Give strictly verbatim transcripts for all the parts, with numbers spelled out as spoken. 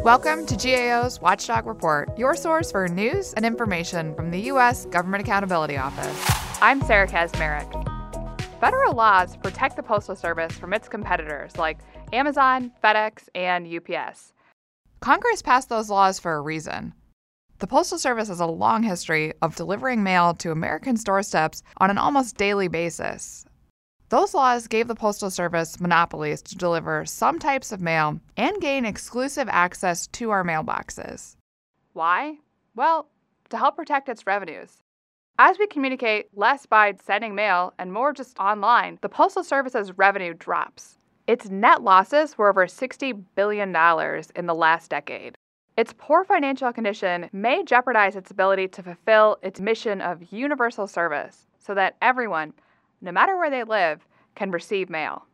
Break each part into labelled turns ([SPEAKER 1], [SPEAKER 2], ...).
[SPEAKER 1] Welcome to G A O's Watchdog Report, your source for news and information from the U S Government Accountability Office. I'm Sarah Kazmarek. Federal laws protect the Postal Service from its competitors like Amazon, FedEx, and U P S. Congress passed those laws for a reason. The Postal Service has a long history of delivering mail to Americans' doorsteps on an almost daily basis. Those laws gave the Postal Service monopolies to deliver some types of mail and gain exclusive access to our mailboxes. Why? Well, to help protect its revenues. As we communicate less by sending mail and more just online, the Postal Service's revenue drops. Its net losses were over sixty billion dollars in the last decade. Its poor financial condition may jeopardize its ability to fulfill its mission of universal service so that everyone, no matter where they live, can receive mail.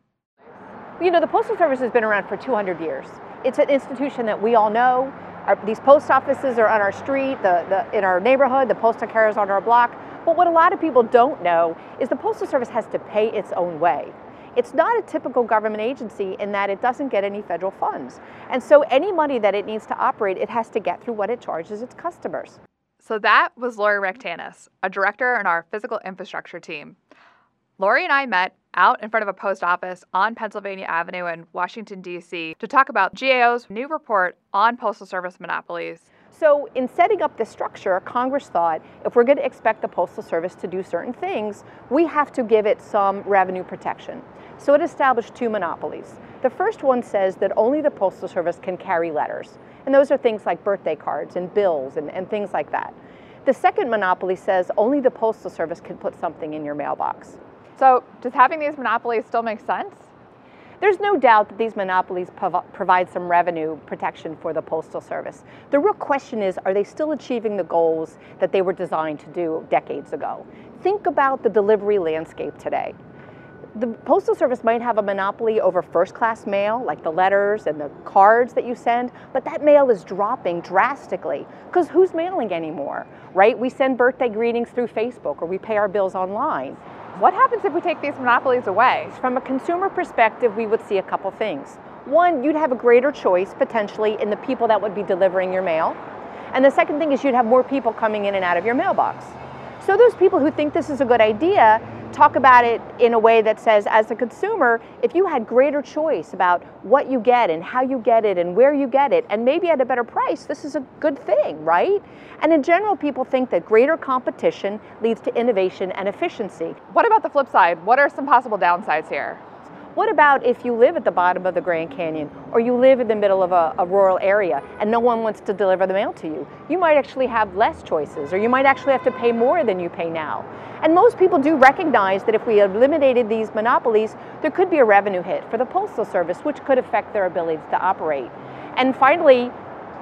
[SPEAKER 2] You know, the Postal Service has been around for two hundred years. It's an institution that we all know. Our, these post offices are on our street, the, the, in our neighborhood, the postal carriers on our block. But what a lot of people don't know is the Postal Service has to pay its own way. It's not a typical government agency in that it doesn't get any federal funds. And so any money that it needs to operate, it has to get through what it charges its customers.
[SPEAKER 1] So that was Lori Rectanis, a director in our physical infrastructure team. Lori and I met out in front of a post office on Pennsylvania Avenue in Washington, D C to talk about G A O's new report on Postal Service monopolies.
[SPEAKER 2] So in setting up this structure, Congress thought if we're going to expect the Postal Service to do certain things, we have to give it some revenue protection. So it established two monopolies. The first one says that only the Postal Service can carry letters. And those are things like birthday cards and bills and, and things like that. The second monopoly says only the Postal Service can put something in your mailbox.
[SPEAKER 1] So does having these monopolies still make sense?
[SPEAKER 2] There's no doubt that these monopolies prov- provide some revenue protection for the Postal Service. The real question is, are they still achieving the goals that they were designed to do decades ago? Think about the delivery landscape today. The Postal Service might have a monopoly over first-class mail, like the letters and the cards that you send, but that mail is dropping drastically because who's mailing anymore, right? We send birthday greetings through Facebook or we pay our bills online.
[SPEAKER 1] What happens if we take these monopolies away?
[SPEAKER 2] From a consumer perspective, we would see a couple things. One, you'd have a greater choice potentially in the people that would be delivering your mail. And the second thing is you'd have more people coming in and out of your mailbox. So those people who think this is a good idea talk about it in a way that says, as a consumer, if you had greater choice about what you get and how you get it and where you get it, and maybe at a better price, this is a good thing, right? And in general, people think that greater competition leads to innovation and efficiency.
[SPEAKER 1] What about the flip side? What are some possible downsides here?
[SPEAKER 2] What about if you live at the bottom of the Grand Canyon or you live in the middle of a, a rural area and no one wants to deliver the mail to you? You might actually have less choices, or you might actually have to pay more than you pay now. And most people do recognize that if we eliminated these monopolies, there could be a revenue hit for the Postal Service, which could affect their ability to operate. And finally,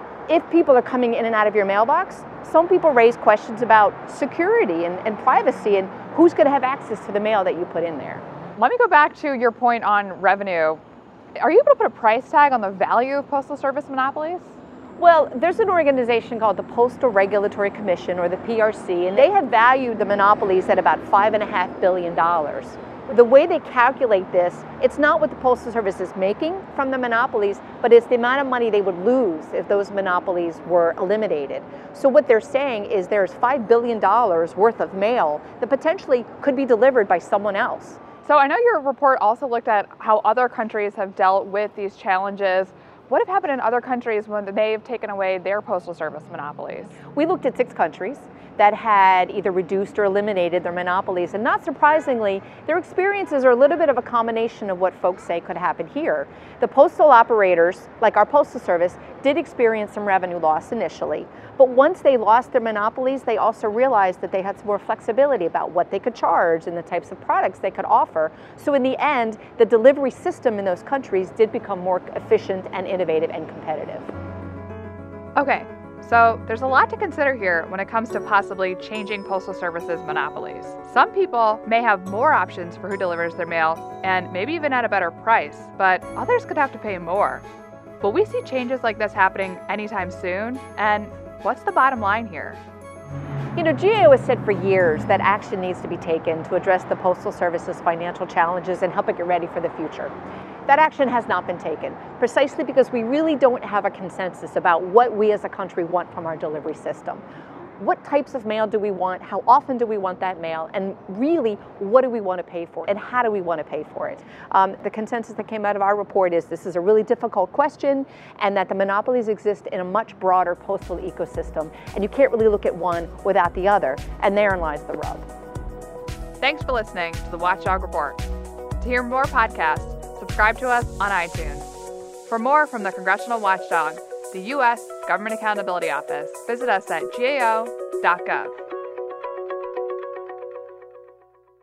[SPEAKER 2] if people are coming in and out of your mailbox, some people raise questions about security and, and privacy and who's going to have access to the mail that you put in there.
[SPEAKER 1] Let me go back to your point on revenue. Are you able to put a price tag on the value of Postal Service monopolies?
[SPEAKER 2] Well, there's an organization called the Postal Regulatory Commission, or the P R C, and they have valued the monopolies at about five and a half billion dollars. The way they calculate this, it's not what the Postal Service is making from the monopolies, but it's the amount of money they would lose if those monopolies were eliminated. So what they're saying is there's five billion dollars worth of mail that potentially could be delivered by someone else.
[SPEAKER 1] So I know your report also looked at how other countries have dealt with these challenges. What have happened in other countries when they've taken away their Postal Service monopolies?
[SPEAKER 2] We looked at six countries that had either reduced or eliminated their monopolies, and not surprisingly, their experiences are a little bit of a combination of what folks say could happen here. The postal operators, like our Postal Service, did experience some revenue loss initially, but once they lost their monopolies, they also realized that they had some more flexibility about what they could charge and the types of products they could offer. So in the end, the delivery system in those countries did become more efficient and innovative and competitive.
[SPEAKER 1] Okay. So there's a lot to consider here when it comes to possibly changing Postal Service's monopolies. Some people may have more options for who delivers their mail, and maybe even at a better price, but others could have to pay more. Will we see changes like this happening anytime soon? And what's the bottom line here?
[SPEAKER 2] You know, G A O has said for years that action needs to be taken to address the Postal Service's financial challenges and help it get ready for the future. That action has not been taken, precisely because we really don't have a consensus about what we as a country want from our delivery system. What types of mail do we want? How often do we want that mail? And really, what do we want to pay for it? And how do we want to pay for it? Um, the consensus that came out of our report is this is a really difficult question, and that the monopolies exist in a much broader postal ecosystem, and you can't really look at one without the other, and therein lies the rub.
[SPEAKER 1] Thanks for listening to the Watchdog Report. To hear more podcasts, subscribe to us on iTunes. For more from the Congressional Watchdog, the U S Government Accountability Office, visit us at G A O dot gov.